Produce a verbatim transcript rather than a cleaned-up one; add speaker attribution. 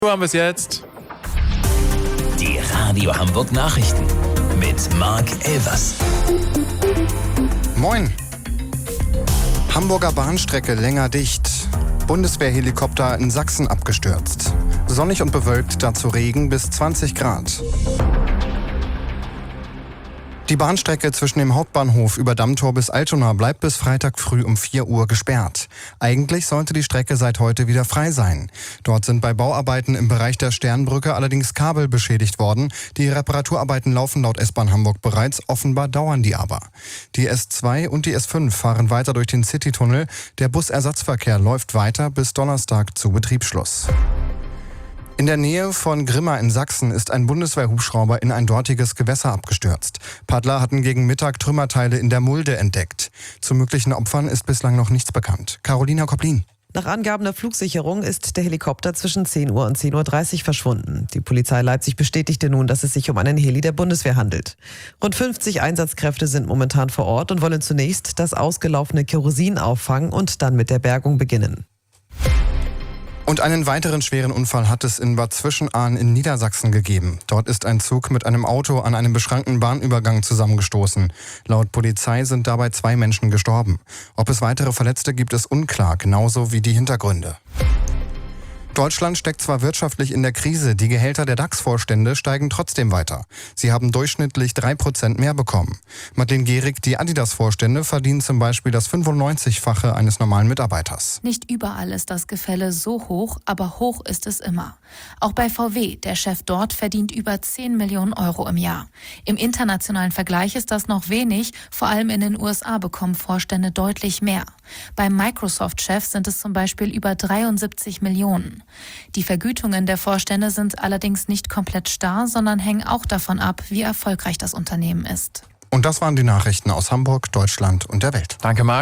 Speaker 1: Wo haben wir es jetzt?
Speaker 2: Die Radio Hamburg Nachrichten mit Marc Elvers.
Speaker 3: Moin. Hamburger Bahnstrecke länger dicht. Bundeswehrhelikopter in Sachsen abgestürzt. Sonnig und bewölkt, dazu Regen bis zwanzig Grad. Die Bahnstrecke zwischen dem Hauptbahnhof über Dammtor bis Altona bleibt bis Freitag früh um vier Uhr gesperrt. Eigentlich sollte die Strecke seit heute wieder frei sein. Dort sind bei Bauarbeiten im Bereich der Sternbrücke allerdings Kabel beschädigt worden. Die Reparaturarbeiten laufen laut S-Bahn Hamburg bereits, offenbar dauern die aber. Die S zwei und die S fünf fahren weiter durch den Citytunnel. Der Busersatzverkehr läuft weiter bis Donnerstag zu Betriebsschluss. In der Nähe von Grimma in Sachsen ist ein Bundeswehrhubschrauber in ein dortiges Gewässer abgestürzt. Paddler hatten gegen Mittag Trümmerteile in der Mulde entdeckt. Zu möglichen Opfern ist bislang noch nichts bekannt. Carolina Koplin.
Speaker 4: Nach Angaben der Flugsicherung ist der Helikopter zwischen zehn Uhr und zehn Uhr dreißig verschwunden. Die Polizei Leipzig bestätigte nun, dass es sich um einen Heli der Bundeswehr handelt. Rund fünfzig Einsatzkräfte sind momentan vor Ort und wollen zunächst das ausgelaufene Kerosin auffangen und dann mit der Bergung beginnen.
Speaker 3: Und einen weiteren schweren Unfall hat es in Bad Zwischenahn in Niedersachsen gegeben. Dort ist ein Zug mit einem Auto an einem beschränkten Bahnübergang zusammengestoßen. Laut Polizei sind dabei zwei Menschen gestorben. Ob es weitere Verletzte gibt, ist unklar, genauso wie die Hintergründe. Deutschland steckt zwar wirtschaftlich in der Krise, die Gehälter der DAX-Vorstände steigen trotzdem weiter. Sie haben durchschnittlich drei Prozent mehr bekommen. Madeleine Gehrig, die Adidas-Vorstände, verdienen zum Beispiel das fünfundneunzigfache eines normalen Mitarbeiters.
Speaker 5: Nicht überall ist das Gefälle so hoch, aber hoch ist es immer. Auch bei V W, der Chef dort verdient über zehn Millionen Euro im Jahr. Im internationalen Vergleich ist das noch wenig, vor allem in den U S A bekommen Vorstände deutlich mehr. Beim Microsoft-Chef sind es zum Beispiel über dreiundsiebzig Millionen. Die Vergütungen der Vorstände sind allerdings nicht komplett starr, sondern hängen auch davon ab, wie erfolgreich das Unternehmen ist.
Speaker 3: Und das waren die Nachrichten aus Hamburg, Deutschland und der Welt.
Speaker 1: Danke, Marc.